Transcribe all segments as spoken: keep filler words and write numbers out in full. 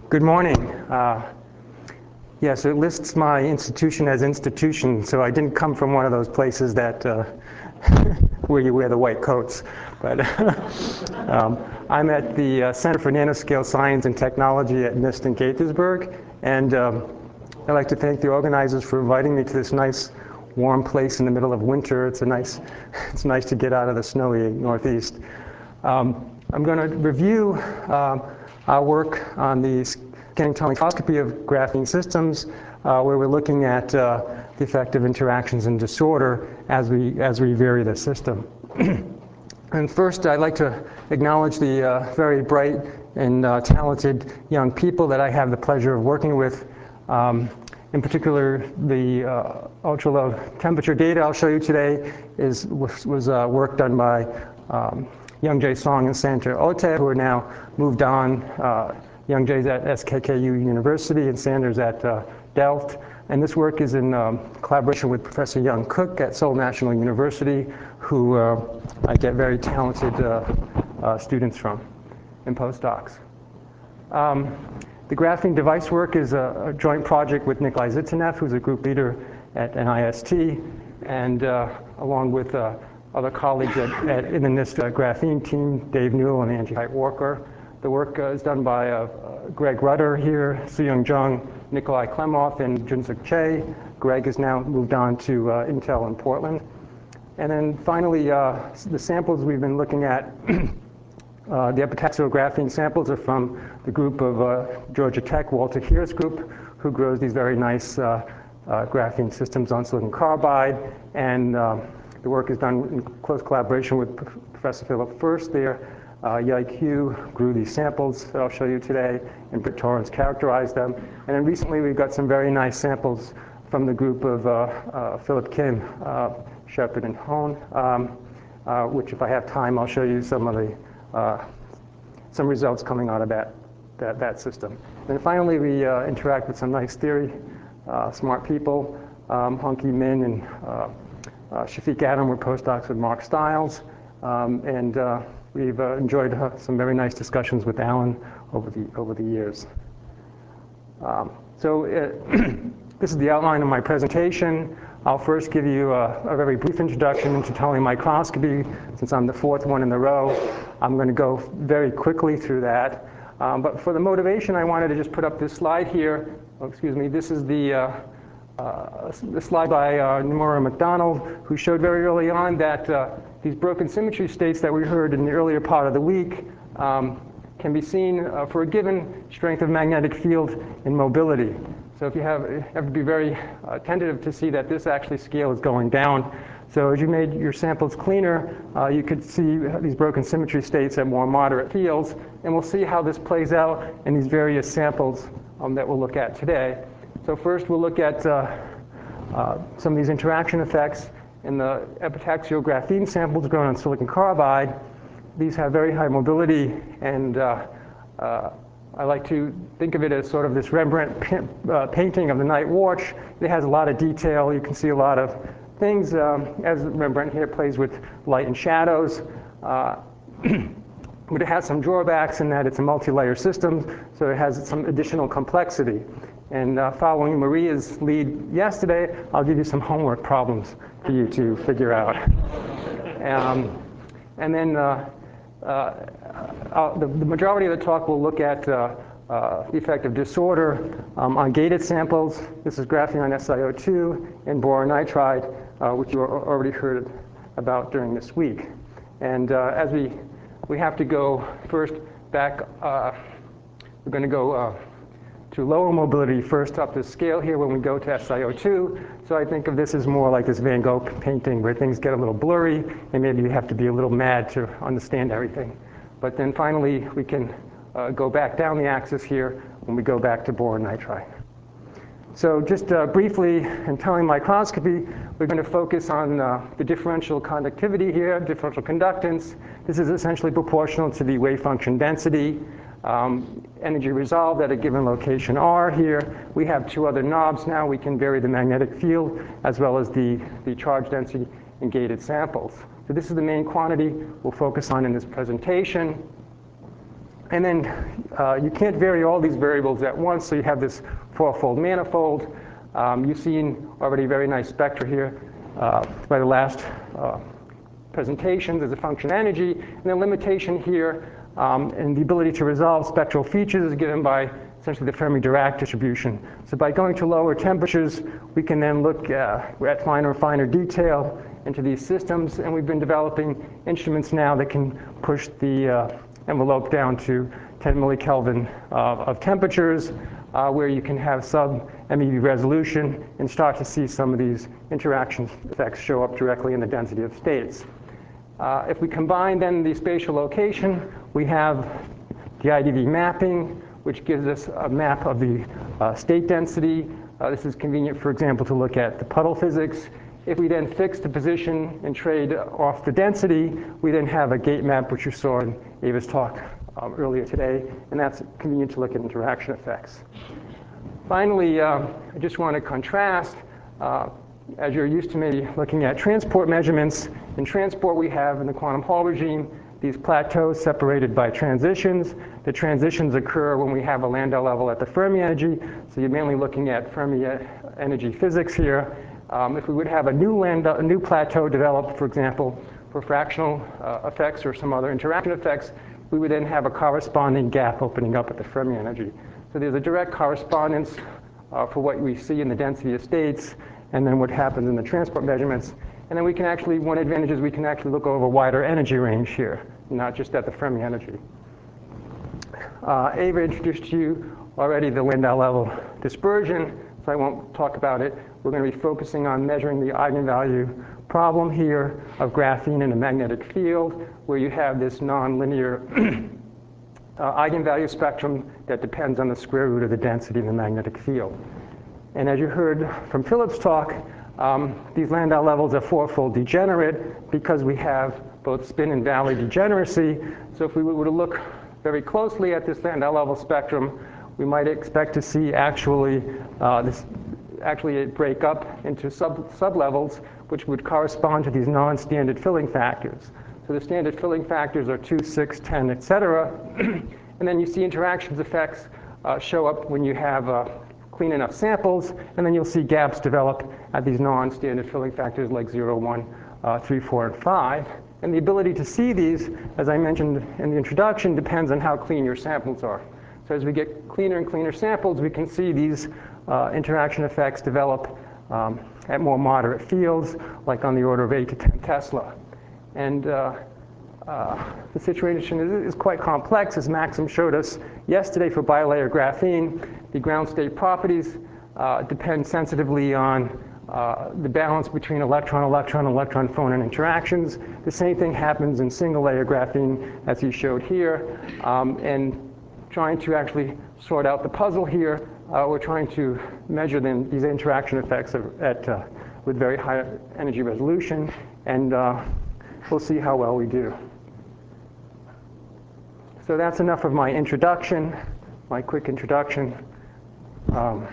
Good morning. Uh, yes, it lists my institution as institution, so I didn't come from one of those places that uh, where you wear the white coats. But um, I'm at the uh, Center for Nanoscale Science and Technology at NIST in Gaithersburg, and um, I'd like to thank the organizers for inviting me to this nice, warm place in the middle of winter. It's a nice, it's nice to get out of the snowy Northeast. Um, I'm going to review uh, our work on the scanning tunnel microscopy of graphene systems, uh, where we're looking at uh, the effect of interactions and disorder as we as we vary the system. And first, I'd like to acknowledge the uh, very bright and uh, talented young people that I have the pleasure of working with. Um, in particular, the uh, ultra-low temperature data I'll show you today is was, was uh, work done by um, Young Jae Song and Sandra Ote, who are now moved on. Uh, Young Jae's at S K K U University and Sanders at uh, Delft. And this work is in um, collaboration with Professor Young Cook at Seoul National University, who uh, I get very talented uh, uh, students from and postdocs. Um, the graphene device work is a, a joint project with Nikolai Zitanev, who's a group leader at N I S T, and uh, along with uh, other colleagues at, at, in the NIST uh, graphene team, Dave Newell and Angie Hite-Walker. The work uh, is done by uh, uh, Greg Rutter here, Soo-Young Jung, Nikolai Klemov, and Junsuk Che. Greg has now moved on to uh, Intel in Portland. And then finally, uh, the samples we've been looking at, uh, the epitaxial graphene samples are from the group of uh, Georgia Tech, Walter Heer's group, who grows these very nice uh, uh, graphene systems on silicon carbide. And uh, the work is done in close collaboration with Professor Philip First there. Uh, Yaik Hu grew these samples that I'll show you today, and Britt Torrance characterized them. And then recently we've got some very nice samples from the group of uh, uh, Philip Kim, uh, Shepard, and Hone, um, uh, which if I have time, I'll show you some of the uh, some results coming out of that, that, that system. And then finally we uh, interact with some nice theory, uh, smart people. Um, Honky Min and uh, uh, Shafiq Adam were postdocs with Mark Stiles, um, and uh, We've uh, enjoyed uh, some very nice discussions with Alan over the over the years. Um, so uh, this is the outline of my presentation. I'll first give you a, a very brief introduction into tunneling microscopy. Since I'm the fourth one in the row, I'm going to go very quickly through that. Um, but for the motivation, I wanted to just put up this slide here. Oh, excuse me. This is the uh, uh, the slide by uh, Nomura McDonald, who showed very early on that uh, these broken symmetry states that we heard in the earlier part of the week um, can be seen uh, for a given strength of magnetic field and mobility. So if you have, you have to be very uh, tentative to see that this actually scale is going down. So as you made your samples cleaner, uh, you could see these broken symmetry states at more moderate fields. And we'll see how this plays out in these various samples um, that we'll look at today. So first we'll look at uh, uh, some of these interaction effects. In the epitaxial graphene samples grown on silicon carbide, these have very high mobility, and uh, uh, I like to think of it as sort of this Rembrandt pa uh, painting of the night watch. It has a lot of detail. You can see a lot of things, um, as Rembrandt here plays with light and shadows. Uh, but it has some drawbacks in that it's a multi-layer system, so it has some additional complexity. And uh, following Maria's lead yesterday, I'll give you some homework problems for you to figure out. Um, and then uh, uh, the, the majority of the talk will look at uh, uh, the effect of disorder um, on gated samples. This is graphene on S i O two and boron nitride, uh, which you already heard about during this week. And uh, as we, we have to go first back, uh, we're going to go uh, to lower mobility first up the scale here when we go to S i O two. So I think of this as more like this Van Gogh painting where things get a little blurry and maybe you have to be a little mad to understand everything. But then finally we can uh, go back down the axis here when we go back to boron nitride. So just uh, briefly, in tunneling microscopy, we're going to focus on uh, the differential conductivity here, differential conductance. This is essentially proportional to the wave function density. Um, energy resolved at a given location R here. We have two other knobs now. We can vary the magnetic field as well as the, the charge density in gated samples. So this is the main quantity we'll focus on in this presentation. And then uh, you can't vary all these variables at once, so you have this four-fold manifold. Um, you've seen already very nice spectra here uh, by the last uh, presentations as a function of energy. And the limitation here um, and the ability to resolve spectral features is given by essentially the Fermi-Dirac distribution. So by going to lower temperatures, we can then look uh, at finer and finer detail into these systems, and we've been developing instruments now that can push the uh, envelope down to ten millikelvin uh, of temperatures, uh, where you can have sub-M E V resolution and start to see some of these interaction effects show up directly in the density of states. Uh, if we combine then the spatial location, we have the I D V mapping, which gives us a map of the uh, state density. Uh, this is convenient, for example, to look at the puddle physics. If we then fix the position and trade off the density, we then have a gate map, which you saw in Ava's talk um, earlier today, and that's convenient to look at interaction effects. Finally, uh, I just want to contrast, uh, as you're used to maybe looking at transport measurements. In transport, we have in the quantum Hall regime these plateaus separated by transitions. The transitions occur when we have a Landau level at the Fermi energy, so you're mainly looking at Fermi energy physics here. Um, if we would have a new, Landau, a new plateau developed, for example, for fractional uh, effects or some other interaction effects, we would then have a corresponding gap opening up at the Fermi energy. So there's a direct correspondence uh, for what we see in the density of states and then what happens in the transport measurements. And then we can actually, one advantage is we can actually look over a wider energy range here, not just at the Fermi energy. Uh, Ava introduced to you already the Landau level dispersion, so I won't talk about it. We're going to be focusing on measuring the eigenvalue problem here of graphene in a magnetic field, where you have this nonlinear uh, eigenvalue spectrum that depends on the square root of the density in the magnetic field. And as you heard from Philip's talk, um, these Landau levels are fourfold degenerate because we have both spin and valley degeneracy. So if we were to look very closely at this Landau level spectrum, we might expect to see actually uh, this actually break up into sub sublevels, which would correspond to these non-standard filling factors. So the standard filling factors are two, six, ten, et cetera. And then you see interactions effects uh, show up when you have uh, clean enough samples, and then you'll see gaps develop at these non-standard filling factors like zero, one, uh, three, four, and five. And the ability to see these, as I mentioned in the introduction, depends on how clean your samples are. So as we get cleaner and cleaner samples, we can see these uh, interaction effects develop um, at more moderate fields, like on the order of eight to ten Tesla. And uh, uh, the situation is, is quite complex, as Maxim showed us yesterday for bilayer graphene. The ground state properties uh, depend sensitively on uh, the balance between electron-electron, electron-phonon interactions. The same thing happens in single-layer graphene, as he showed here. Um, and trying to actually sort out the puzzle here, uh, we're trying to measure then these interaction effects of, at, uh, with very high energy resolution, and uh, we'll see how well we do. So that's enough of my introduction, my quick introduction. Um,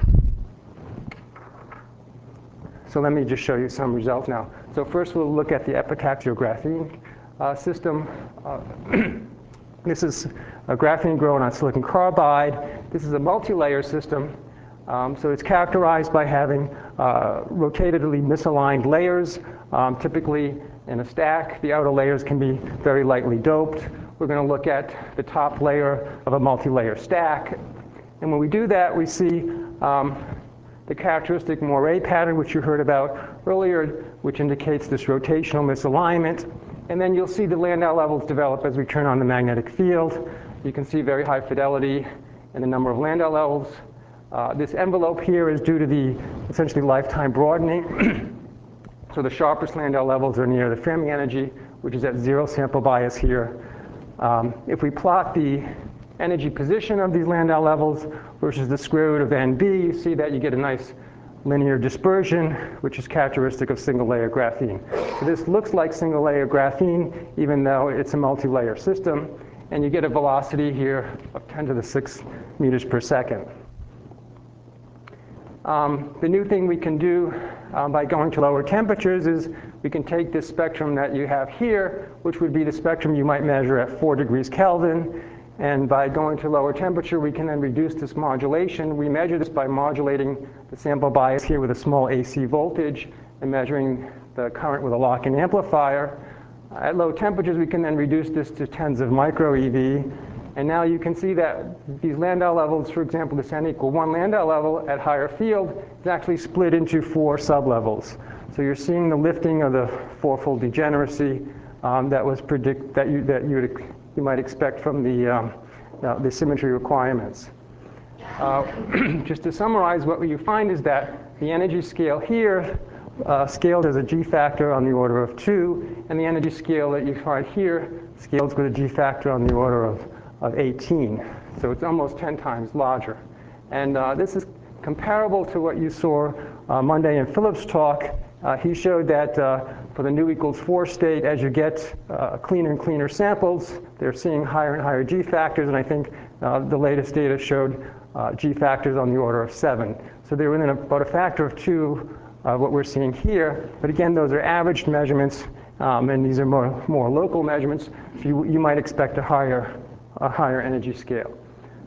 so let me just show you some results now. So first we'll look at the epitaxial graphene uh, system. Uh, this is a graphene grown on silicon carbide. This is a multi-layer system. Um, so it's characterized by having uh, rotatedly misaligned layers, um, typically in a stack. The outer layers can be very lightly doped. We're going to look at the top layer of a multi-layer stack. And when we do that, we see um, the characteristic moire pattern, which you heard about earlier, which indicates this rotational misalignment. And then you'll see the Landau levels develop as we turn on the magnetic field. You can see very high fidelity in the number of Landau levels. Uh, this envelope here is due to the essentially lifetime broadening. So the sharpest Landau levels are near the Fermi energy, which is at zero sample bias here. Um, if we plot the energy position of these Landau levels versus the square root of N B, you see that you get a nice linear dispersion, which is characteristic of single-layer graphene. So this looks like single-layer graphene, even though it's a multi-layer system. And you get a velocity here of ten to the six meters per second. Um, the new thing we can do um, by going to lower temperatures is we can take this spectrum that you have here, which would be the spectrum you might measure at four degrees Kelvin, And by going to lower temperature, we can then reduce this modulation. We measure this by modulating the sample bias here with a small A C voltage and measuring the current with a lock-in amplifier. At low temperatures, we can then reduce this to tens of micro E V. And now you can see that these Landau levels, for example, this n equal one Landau level at higher field is actually split into four sublevels. So you're seeing the lifting of the fourfold degeneracy um, that was predict that you that you would you might expect from the um, uh, the symmetry requirements. Uh, just to summarize, what you find is that the energy scale here uh, scaled as a G factor on the order of two, and the energy scale that you find here scales with a G factor on the order of of eighteen. So it's almost ten times larger. And uh, this is comparable to what you saw uh, Monday in Philip's talk. Uh, he showed that uh, for the nu equals four state, as you get uh, cleaner and cleaner samples, they're seeing higher and higher G factors, and I think uh, the latest data showed uh, G factors on the order of seven. So they're within about a factor of two of what we're seeing here. But again, those are averaged measurements, um, and these are more, more local measurements, so you, you might expect a higher a higher energy scale.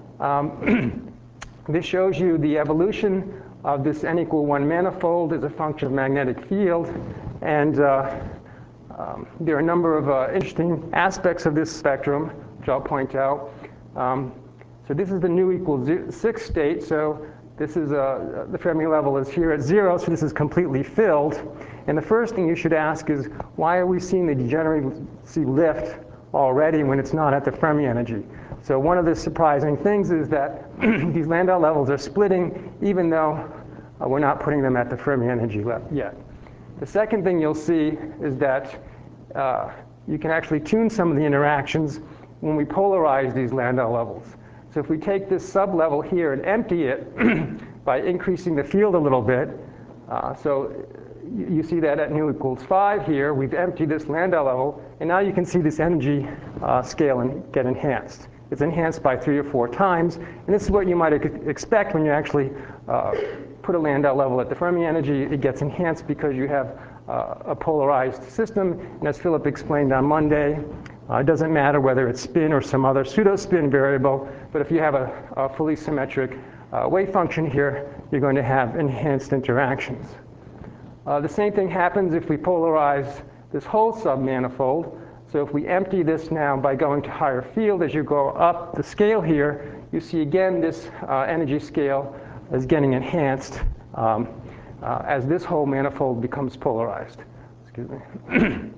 Um, this shows you the evolution of this n equal one manifold as a function of magnetic field, and uh, um, there are a number of uh, interesting aspects of this spectrum, which I'll point out. Um, so this is the nu equals six state, so this is uh, the Fermi level is here at zero, so this is completely filled. And the first thing you should ask is, why are we seeing the degeneracy lift already when it's not at the Fermi energy? So one of the surprising things is that these Landau levels are splitting even though uh, we're not putting them at the Fermi energy yet. The second thing you'll see is that uh, you can actually tune some of the interactions when we polarize these Landau levels. So if we take this sublevel here and empty it by increasing the field a little bit, uh, so you see that at nu equals five here, we've emptied this Landau level, and now you can see this energy uh, scale and get enhanced. It's enhanced by three or four times, and this is what you might expect when you actually uh, put a Landau level at the Fermi energy. It gets enhanced because you have uh, a polarized system, and as Philip explained on Monday, uh, it doesn't matter whether it's spin or some other pseudo-spin variable, but if you have a, a fully symmetric uh, wave function here, you're going to have enhanced interactions. Uh, the same thing happens if we polarize this whole submanifold. So if we empty this now by going to higher field, as you go up the scale here, you see again this uh, energy scale is getting enhanced um, uh, as this whole manifold becomes polarized. Excuse me.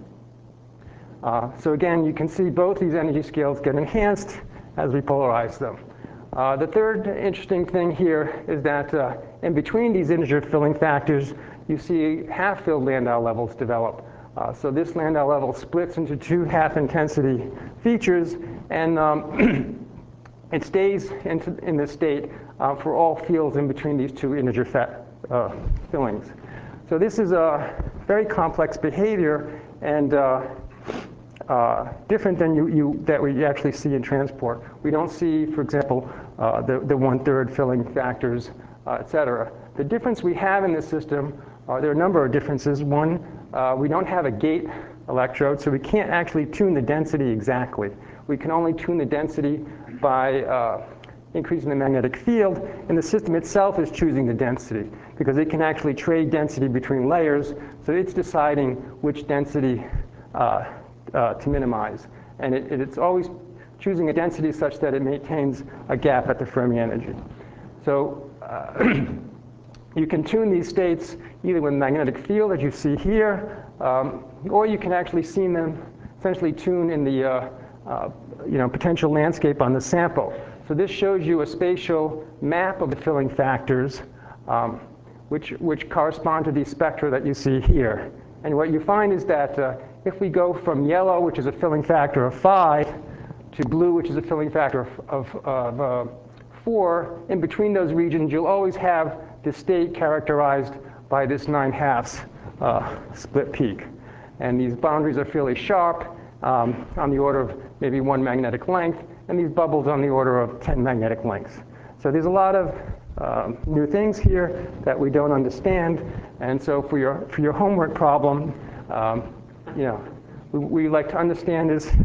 uh, so again, you can see both these energy scales get enhanced as we polarize them. Uh, the third interesting thing here is that uh, in between these integer filling factors, you see half-filled Landau levels develop. Uh, so this Landau level splits into two half-intensity features, and um, it stays in, in this state uh, for all fields in between these two integer fat, uh, fillings. So this is a very complex behavior and uh, uh, different than you, you, that we actually see in transport. We don't see, for example, uh, the, the one-third filling factors, uh, et cetera. The difference we have in this system, uh, there are a number of differences. One, uh, we don't have a gate electrode, so we can't actually tune the density exactly. We can only tune the density by uh, increasing the magnetic field, and the system itself is choosing the density because it can actually trade density between layers, so it's deciding which density uh, uh, to minimize. And it, it, it's always choosing a density such that it maintains a gap at the Fermi energy. So uh, you can tune these states either with magnetic field, as you see here, um, or you can actually see them essentially tune in the uh, uh, you know, potential landscape on the sample. So this shows you a spatial map of the filling factors, um, which, which correspond to these spectra that you see here. And what you find is that uh, if we go from yellow, which is a filling factor of five, to blue, which is a filling factor of, of, of uh, four, in between those regions, you'll always have the state characterized by this nine halves uh, split peak. And these boundaries are fairly sharp, um, on the order of maybe one magnetic length, and these bubbles on the order of ten magnetic lengths. So there's a lot of um, new things here that we don't understand, and so for your, for your homework problem, um, you know, we, we like to understand is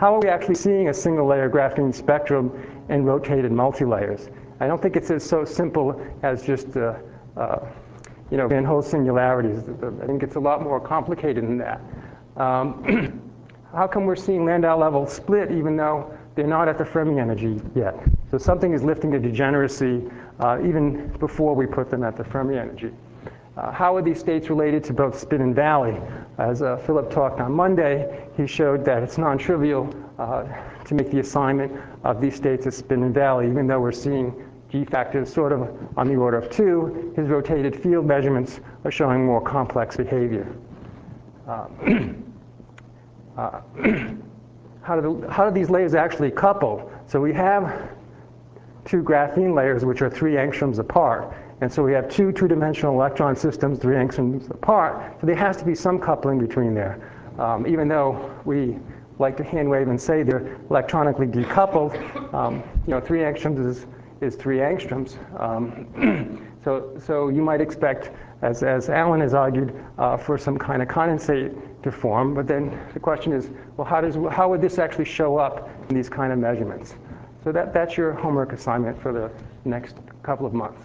how are we actually seeing a single layer graphene spectrum in rotated multilayers? I don't think it's as so simple as just uh, uh, you know, Van Hoel singularities. I think it's a lot more complicated than that. Um, how come we're seeing Landau levels split even though they're not at the Fermi energy yet? So something is lifting the degeneracy uh, even before we put them at the Fermi energy. Uh, how are these states related to both spin and valley? As uh, Philip talked on Monday, he showed that it's non-trivial uh, to make the assignment of these states as spin and valley, even though we're seeing G factors sort of on the order of two. His rotated field measurements are showing more complex behavior. Uh, uh, how, do the, how do these layers actually couple? So we have two graphene layers which are three angstroms apart. And so we have two two-dimensional electron systems, three angstroms apart. So there has to be some coupling between there. Um, even though we like to hand wave and say they're electronically decoupled, um, you know, three angstroms is, is three angstroms. Um, so, so you might expect, as, as Alan has argued, uh, for some kind of condensate to form. But then the question is, well, how, does, how would this actually show up in these kind of measurements? So that, that's your homework assignment for the next couple of months.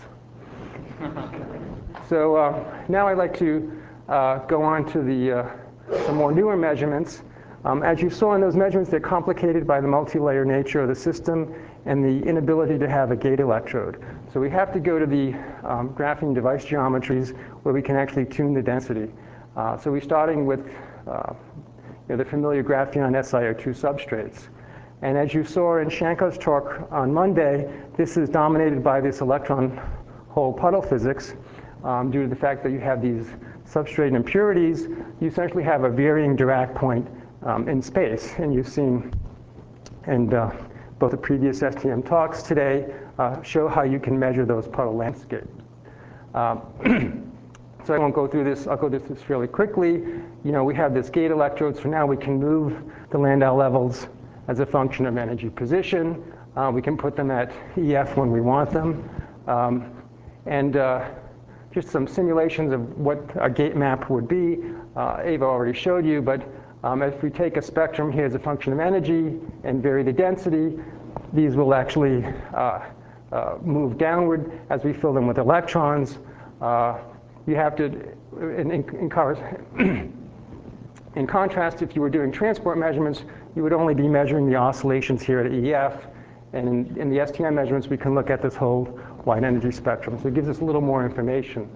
So uh, now I'd like to uh, go on to the uh, some more newer measurements. Um, as you saw in those measurements, they're complicated by the multi-layer nature of the system and the inability to have a gate electrode. So we have to go to the um, graphene device geometries where we can actually tune the density. Uh, so we're starting with uh, you know, the familiar graphene S i O two substrates. And as you saw in Shanko's talk on Monday, this is dominated by this electron hole puddle physics. Um, due to the fact that you have these substrate impurities, you essentially have a varying Dirac point um, in space. And you've seen, and uh, both the previous S T M talks today uh, show how you can measure those puddle landscapes. Um, so I won't go through this. I'll go through this fairly quickly. You know, we have this gate electrode, so now we can move the Landau levels as a function of energy position. Uh, we can put them at E F when we want them. Um, and uh, just some simulations of what a gate map would be. Uh, Ava already showed you, but um, if we take a spectrum here as a function of energy and vary the density, these will actually uh, uh, move downward as we fill them with electrons. Uh, you have to, in, in, in, in contrast, if you were doing transport measurements, you would only be measuring the oscillations here at E F. And in, in the S T M measurements, we can look at this whole wide energy spectrum. So it gives us a little more information.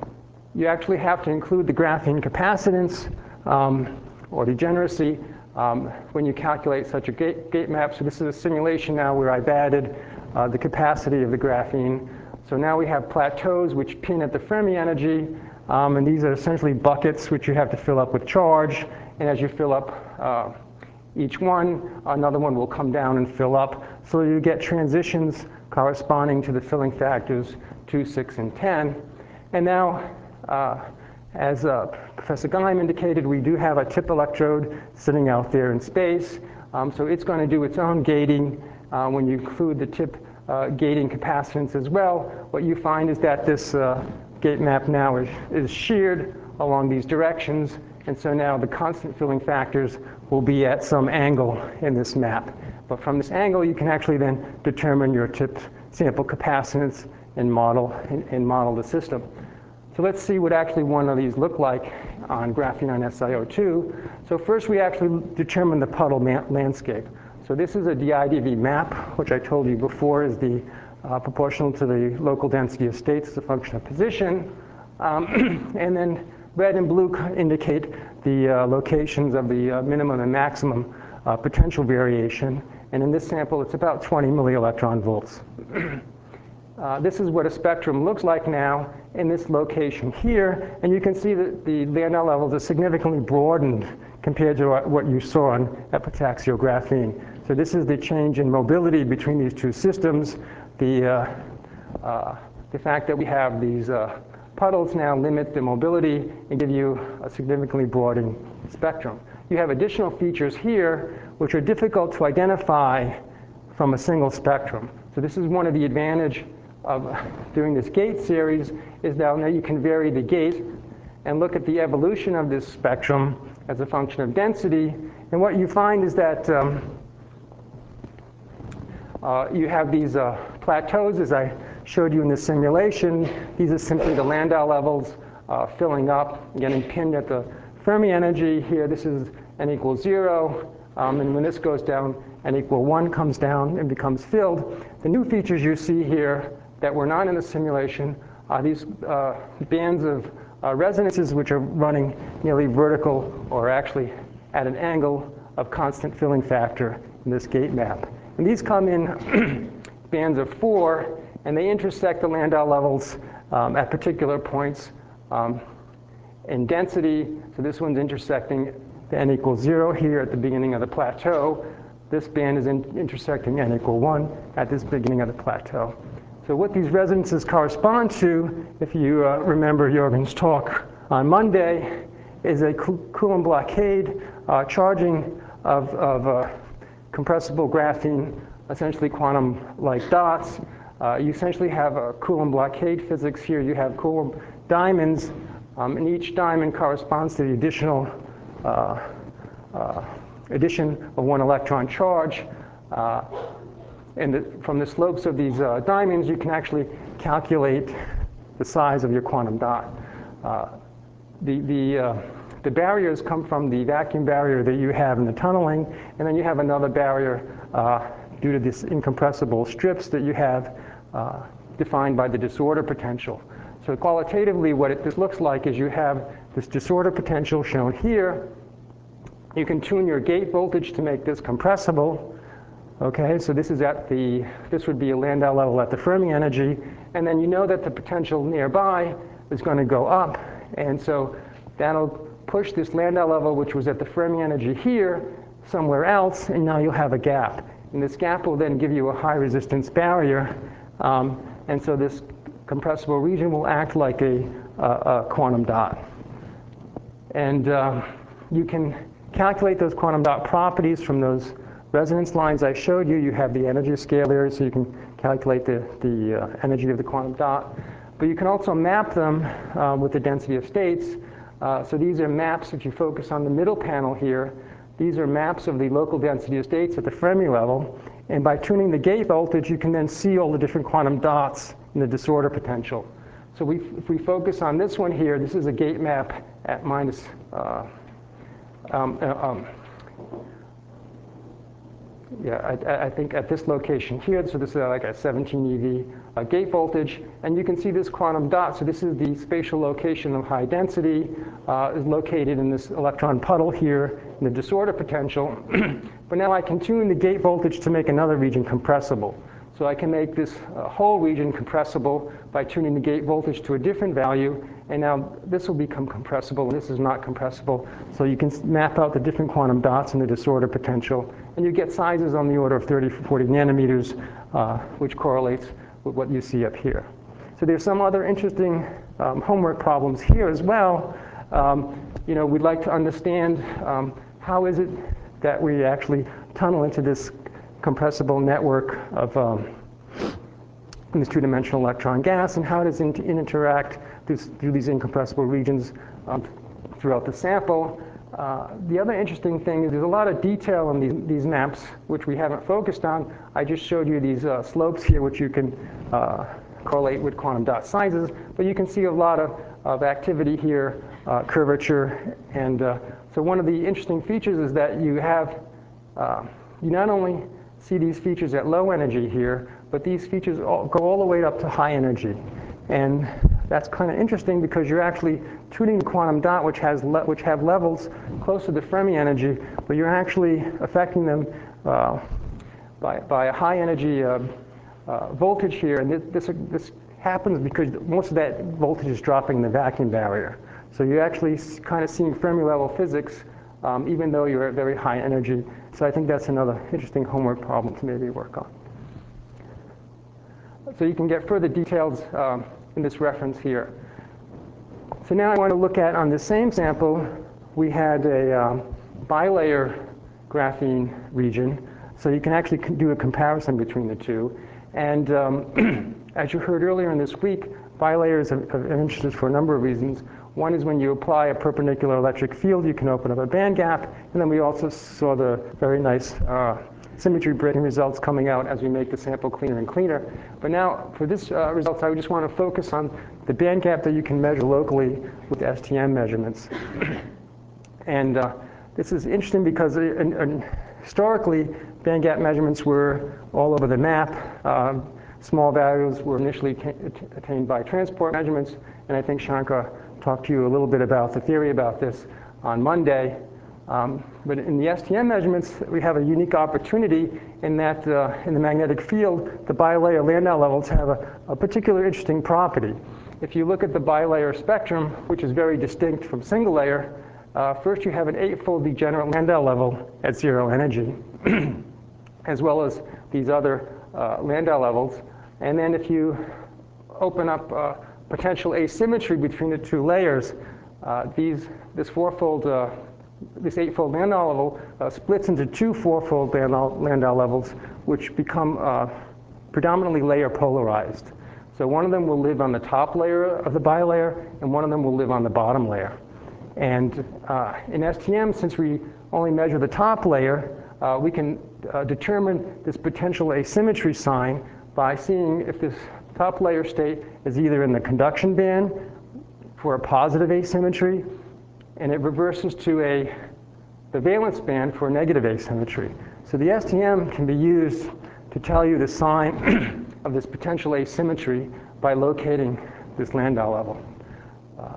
You actually have to include the graphene capacitance um, or degeneracy um, when you calculate such a gate, gate map. So this is a simulation now where I've added uh, the capacity of the graphene. So now we have plateaus which pin at the Fermi energy. Um, and these are essentially buckets which you have to fill up with charge. And as you fill up uh, each one, another one will come down and fill up. So you get transitions corresponding to the filling factors two, six, and ten. And now, uh, as uh, Professor Geim indicated, we do have a tip electrode sitting out there in space. Um, so it's going to do its own gating. Uh, when you include the tip uh, gating capacitance as well, what you find is that this uh, gate map now is, is sheared along these directions. And so now the constant filling factors will be at some angle in this map. But from this angle, you can actually then determine your tip sample capacitance and model, and, and model the system. So let's see what actually one of these look like on graphene on S i O two. So first we actually determine the puddle landscape. So this is a D I D V map, which I told you before is the uh, proportional to the local density of states as a function of position. Um, and then red and blue indicate the uh, locations of the uh, minimum and maximum uh, potential variation. And in this sample, it's about twenty millielectron volts. uh, this is what a spectrum looks like now in this location here. And you can see that the Landau levels are significantly broadened compared to what you saw on epitaxial graphene. So this is the change in mobility between these two systems. The, uh, uh, the fact that we have these uh, puddles now limit the mobility and give you a significantly broadened spectrum. You have additional features here which are difficult to identify from a single spectrum. So this is one of the advantages of doing this gate series, is that now you can vary the gate and look at the evolution of this spectrum as a function of density And what you find is that um, uh, you have these uh, plateaus, as I showed you in the simulation. These are simply the Landau levels uh, filling up, getting pinned at the Fermi energy. Here, this is n equals zero. Um, and when this goes down, n equal one comes down and becomes filled. The new features you see here that were not in the simulation are these uh, bands of uh, resonances which are running nearly vertical, or actually at an angle of constant filling factor in this gate map. And these come in bands of four, and they intersect the Landau levels um, at particular points um, in density. So this one's intersecting the n equals zero here at the beginning of the plateau. This band is in intersecting n equal one at this beginning of the plateau. So what these resonances correspond to, if you uh, remember Jorgen's talk on Monday, is a Coulomb blockade uh, charging of, of uh, compressible graphene, essentially quantum-like dots. Uh, you essentially have a Coulomb blockade physics here. You have Coulomb diamonds, um, and each diamond corresponds to the additional uh, uh, addition of one electron charge. Uh, and the, from the slopes of these uh, diamonds, you can actually calculate the size of your quantum dot. Uh, the, the, uh, the barriers come from the vacuum barrier that you have in the tunneling, and then you have another barrier uh, due to these incompressible strips that you have uh, defined by the disorder potential. So qualitatively, what it, this looks like is you have this disorder potential shown here. You can tune your gate voltage to make this compressible. Okay, so this is at the, this would be a Landau level at the Fermi energy, and then you know that the potential nearby is going to go up, and so that'll push this Landau level, which was at the Fermi energy here, somewhere else, and now you'll have a gap. And this gap will then give you a high resistance barrier, um, and so this compressible region will act like a, a, a quantum dot. And uh, you can calculate those quantum dot properties from those resonance lines I showed you. You have the energy scalar, so you can calculate the, the uh, energy of the quantum dot. But you can also map them uh, with the density of states. Uh, so these are maps, if you focus on the middle panel here, these are maps of the local density of states at the Fermi level. And by tuning the gate voltage, you can then see all the different quantum dots in the disorder potential. So we, if we focus on this one here, this is a gate map at minus, uh, um, uh, um, yeah, I, I think at this location here, so this is like a seventeen E V uh, gate voltage, and you can see this quantum dot. So this is the spatial location of high density, uh, is located in this electron puddle here in the disorder potential. But now I can tune the gate voltage to make another region compressible. So I can make this uh, whole region compressible by tuning the gate voltage to a different value, and now this will become compressible, and this is not compressible. So you can map out the different quantum dots in the disorder potential, and you get sizes on the order of thirty, forty nanometers, uh, which correlates with what you see up here. So there's some other interesting um, homework problems here as well. Um, you know, we'd like to understand um, how is it that we actually tunnel into this compressible network of um, this two-dimensional electron gas, and how does it interact through, through these incompressible regions um, throughout the sample. Uh, the other interesting thing is there's a lot of detail in these, these maps, which we haven't focused on. I just showed you these uh, slopes here, which you can uh, correlate with quantum dot sizes, but you can see a lot of, of activity here, uh, curvature, and uh, so one of the interesting features is that you have, uh, you not only see these features at low energy here, but these features all, go all the way up to high energy. And that's kind of interesting because you're actually tuning the quantum dot, which has le which have levels close to the Fermi energy, but you're actually affecting them uh, by, by a high energy uh, uh, voltage here. And this, this, this happens because most of that voltage is dropping in the vacuum barrier. So you're actually kind of seeing Fermi level physics um, even though you're at very high energy. So I think that's another interesting homework problem to maybe work on. So you can get further details um, in this reference here. So now I want to look at, on the same sample, we had a um, bilayer graphene region. So you can actually do a comparison between the two. And um, as you heard earlier in this week, bilayers are of interest for a number of reasons. One is when you apply a perpendicular electric field, you can open up a band gap. And then we also saw the very nice uh, symmetry breaking results coming out as we make the sample cleaner and cleaner. But now for this uh, results, I just want to focus on the band gap that you can measure locally with S T M measurements. And uh, this is interesting because uh, in, in historically, band gap measurements were all over the map. Um, small values were initially attained by transport measurements, and I think Shankar talked to you a little bit about the theory about this on Monday. Um, but in the S T M measurements, we have a unique opportunity in that uh, in the magnetic field, the bilayer Landau levels have a, a particular interesting property. If you look at the bilayer spectrum, which is very distinct from single layer, uh, first you have an eightfold degenerate Landau level at zero energy, as well as these other uh, Landau levels. And then if you open up uh, potential asymmetry between the two layers, uh, these, this fourfold, uh, this eightfold Landau level uh, splits into two fourfold Landau, Landau levels, which become uh, predominantly layer polarized. So one of them will live on the top layer of the bilayer, and one of them will live on the bottom layer. And uh, in S T M, since we only measure the top layer, uh, we can uh, determine this potential asymmetry sign by seeing if this top layer state is either in the conduction band for a positive asymmetry, and it reverses to a, the valence band for a negative asymmetry. So the S T M can be used to tell you the sign of this potential asymmetry by locating this Landau level. Uh,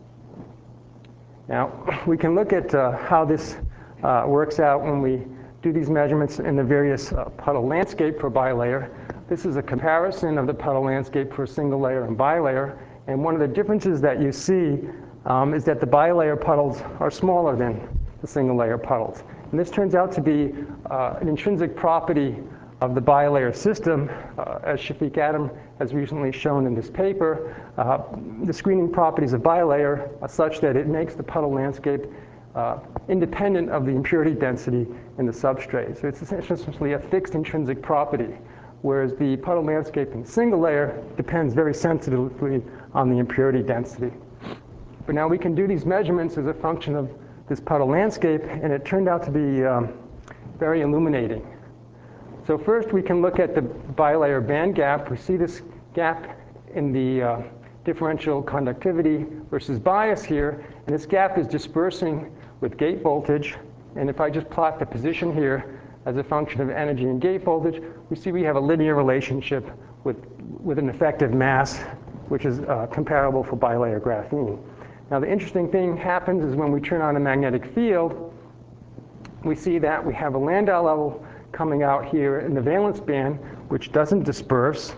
now, we can look at uh, how this uh, works out when we do these measurements in the various uh, puddle landscape for bilayer. This is a comparison of the puddle landscape for single layer and bilayer. And one of the differences that you see um, is that the bilayer puddles are smaller than the single layer puddles. And this turns out to be uh, an intrinsic property of the bilayer system, uh, as Shafiq Adam has recently shown in this paper. Uh, the screening properties of bilayer are such that it makes the puddle landscape uh, independent of the impurity density in the substrate. So it's essentially a fixed intrinsic property, whereas the puddle landscape in single layer depends very sensitively on the impurity density. But now we can do these measurements as a function of this puddle landscape, and it turned out to be um, very illuminating. So first we can look at the bilayer band gap. We see this gap in the uh, differential conductivity versus bias here, and this gap is dispersing with gate voltage. And if I just plot the position here as a function of energy and gate voltage, we see we have a linear relationship with, with an effective mass, which is uh, comparable for bilayer graphene. Now the interesting thing happens is when we turn on a magnetic field, we see that we have a Landau level coming out here in the valence band, which doesn't disperse.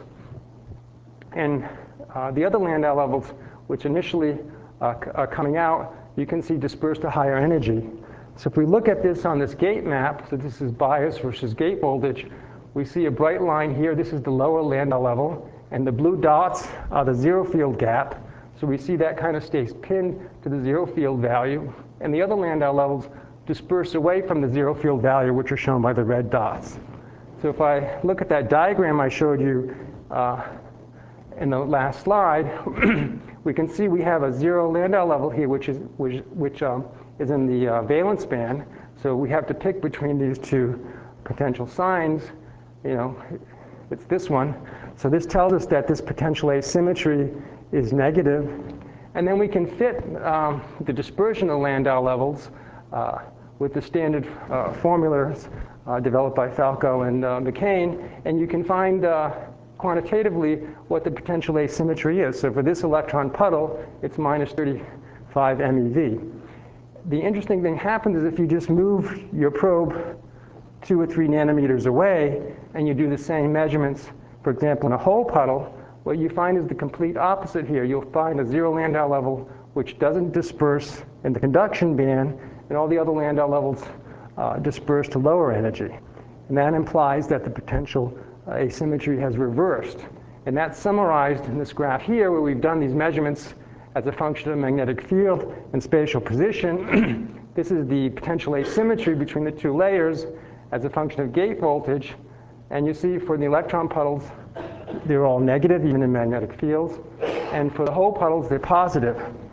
And uh, the other Landau levels, which initially uh, are coming out, you can see disperse to higher energy. So if we look at this on this gate map, so this is bias versus gate voltage, we see a bright line here. This is the lower Landau level, and the blue dots are the zero field gap. So we see that kind of stays pinned to the zero field value. And the other Landau levels disperse away from the zero field value, which are shown by the red dots. So if I look at that diagram I showed you uh, in the last slide, we can see we have a zero Landau level here, which is which, which um, is in the uh, valence band. So we have to pick between these two potential signs. You know, it's this one. So this tells us that this potential asymmetry is negative, and then we can fit um, the dispersion of Landau levels uh, with the standard uh, formulas uh, developed by Falco and uh, McCain, and you can find uh, quantitatively what the potential asymmetry is. So for this electron puddle, it's minus thirty-five MeV. The interesting thing happens is if you just move your probe two or three nanometers away and you do the same measurements, for example, in a hole puddle, what you find is the complete opposite here. You'll find a zero Landau level which doesn't disperse in the conduction band, and all the other Landau levels uh, disperse to lower energy. And that implies that the potential uh, asymmetry has reversed. And that's summarized in this graph here, where we've done these measurements as a function of magnetic field and spatial position. This is the potential asymmetry between the two layers as a function of gate voltage. And you see for the electron puddles, they're all negative, even in magnetic fields. And for the hole puddles, they're positive.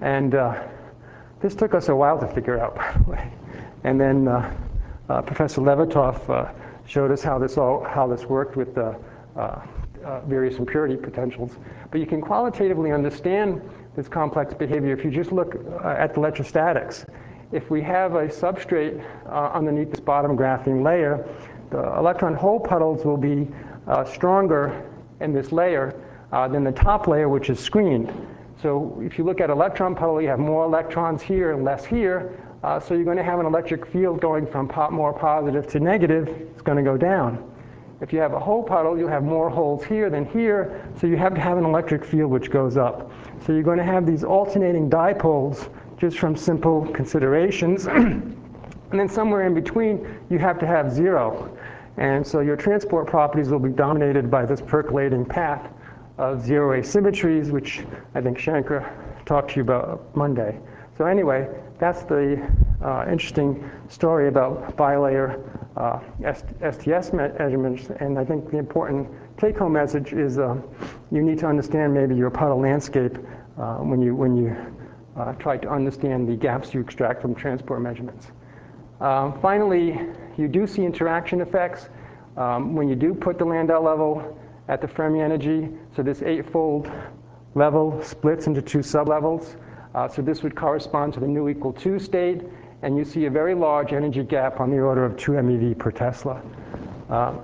And uh, this took us a while to figure out, by the way. And then uh, uh, Professor Levertov uh, showed us how this all how this worked with the uh, uh, various impurity potentials. But you can qualitatively understand this complex behavior if you just look uh, at the electrostatics. If we have a substrate uh, underneath this bottom graphene layer, the electron hole puddles will be uh, stronger in this layer uh, than the top layer, which is screened. So if you look at electron puddle, you have more electrons here and less here. Uh, so you're going to have an electric field going from po more positive to negative. It's going to go down. If you have a hole puddle, you'll have more holes here than here. So you have to have an electric field which goes up. So you're going to have these alternating dipoles just from simple considerations. And then somewhere in between, you have to have zero. And so your transport properties will be dominated by this percolating path of zero asymmetries, which I think Shankar talked to you about Monday. So anyway, that's the uh, interesting story about bilayer uh, S T S measurements. And I think the important take-home message is uh, you need to understand maybe your puddle landscape uh, when you, when you uh, try to understand the gaps you extract from transport measurements. Um, finally, you do see interaction effects um, when you do put the Landau level at the Fermi energy. So this eightfold level splits into two sublevels. Uh, so this would correspond to the nu equal two state, and you see a very large energy gap on the order of two MeV per Tesla. Uh,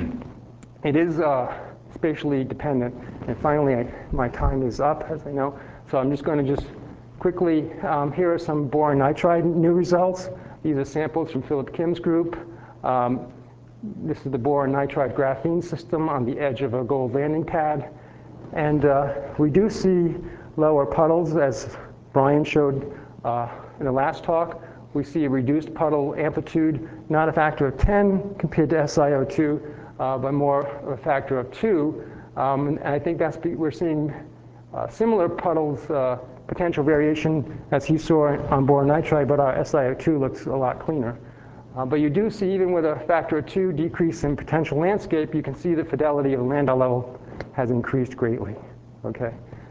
it is uh, spatially dependent. And finally, I, my time is up, as I know. So I'm just going to just quickly, um, here are some boron nitride new results. These are samples from Philip Kim's group. Um, this is the boron nitride graphene system on the edge of a gold landing pad. And uh, we do see lower puddles, as Brian showed uh, in the last talk. We see a reduced puddle amplitude, not a factor of ten compared to S i O two, uh, but more of a factor of two. Um, and I think that's, we're seeing uh, similar puddles uh, potential variation as he saw on boron nitride, but our S i O two looks a lot cleaner. Uh, but you do see, even with a factor of two decrease in potential landscape, you can see the fidelity of the Landau level has increased greatly. Okay,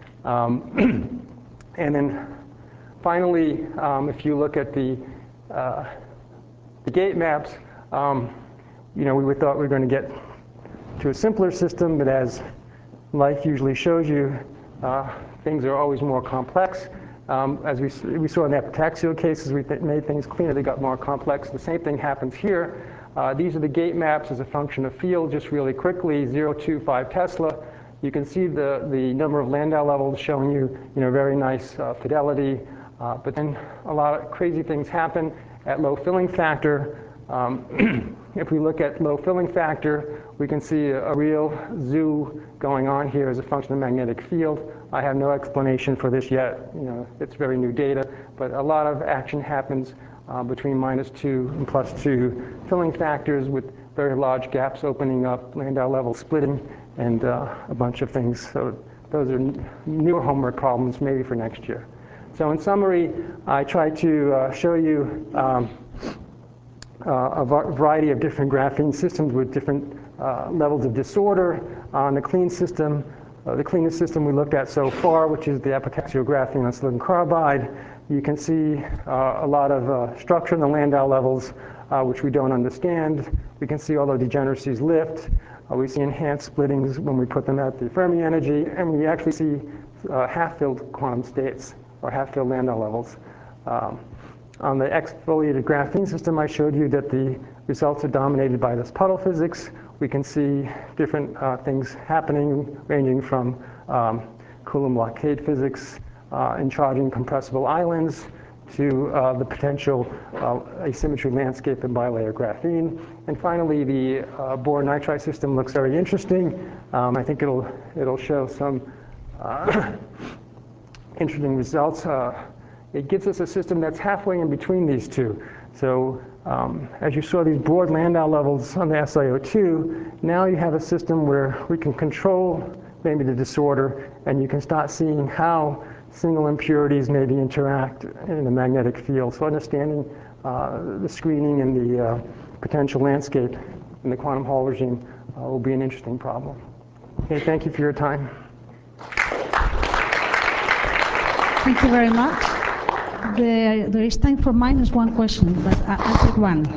um, and then finally, um, if you look at the uh, the gate maps, um, you know, we would thought we were going to get to a simpler system, but as life usually shows you, uh, things are always more complex. Um, as we, we saw in the epitaxial cases, we th made things cleaner, they got more complex. The same thing happens here. Uh, these are the gate maps as a function of field, just really quickly, zero, two, five Tesla. You can see the, the number of Landau levels showing you, you know, very nice uh, fidelity. Uh, but then a lot of crazy things happen at low filling factor. Um, if we look at low filling factor, we can see a, a real zoo going on here as a function of magnetic field. I have no explanation for this yet. You know, it's very new data, but a lot of action happens uh, between minus two and plus two filling factors with very large gaps opening up, Landau level splitting, and uh, a bunch of things. So those are newer homework problems, maybe for next year. So in summary, I tried to uh, show you um, uh, a variety of different graphene systems with different uh, levels of disorder. On the clean system, uh, the cleanest system we looked at so far, which is the epitaxial graphene on silicon carbide, you can see uh, a lot of uh, structure in the Landau levels, uh, which we don't understand. We can see all the degeneracies lift. Uh, we see enhanced splittings when we put them at the Fermi energy, and we actually see uh, half-filled quantum states, or half-filled Landau levels. Um, on the exfoliated graphene system, I showed you that the results are dominated by this puddle physics. We can see different uh, things happening, ranging from um, Coulomb blockade physics uh, in charging compressible islands to uh, the potential uh, asymmetry landscape in bilayer graphene. And finally, the uh, boron nitride system looks very interesting. Um, I think it'll, it'll show some uh, interesting results. Uh, it gives us a system that's halfway in between these two. So um, as you saw these broad Landau levels on the S i O two, now you have a system where we can control maybe the disorder, and you can start seeing how single impurities maybe interact in the magnetic field. So understanding uh, the screening and the uh, potential landscape in the quantum Hall regime uh, will be an interesting problem. Okay, thank you for your time. Thank you very much. There, there is time for minus one question, but I, I'll take one.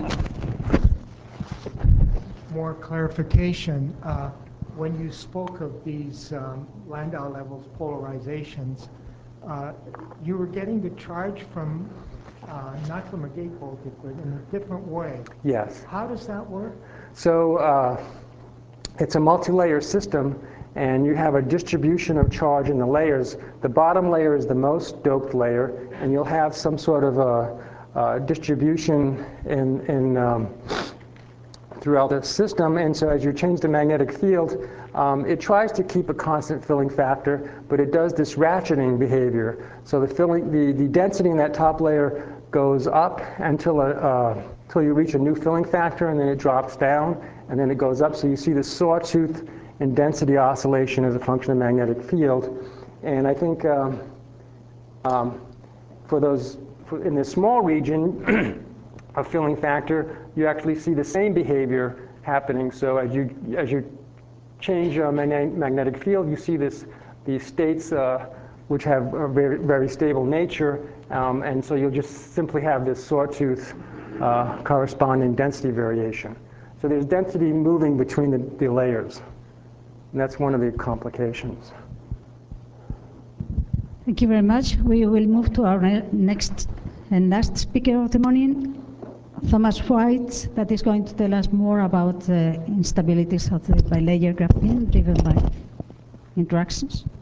More clarification. Uh, when you spoke of these um, Landau levels polarizations, uh, you were getting the charge from, uh, not from a gate voltage, but in a different way. Yes. How does that work? So uh, it's a multi-layer system, and you have a distribution of charge in the layers. The bottom layer is the most doped layer, and you'll have some sort of a, a distribution in, in um, throughout the system. And so as you change the magnetic field, um, it tries to keep a constant filling factor, but it does this ratcheting behavior. So the filling, the, the density in that top layer goes up until a, uh, until you reach a new filling factor, and then it drops down, and then it goes up. So you see this sawtooth in density oscillation as a function of magnetic field. And I think um, um, for those, for in this small region of filling factor, you actually see the same behavior happening. So as you as you change uh, magnetic, magnetic field, you see this these states uh, which have a very very stable nature, um, and so you'll just simply have this sawtooth uh, corresponding density variation. So there's density moving between the, the layers, and that's one of the complications. Thank you very much. We will move to our next and last speaker of the morning, Thomas White, that is going to tell us more about the instabilities of the bilayer graphene driven by interactions.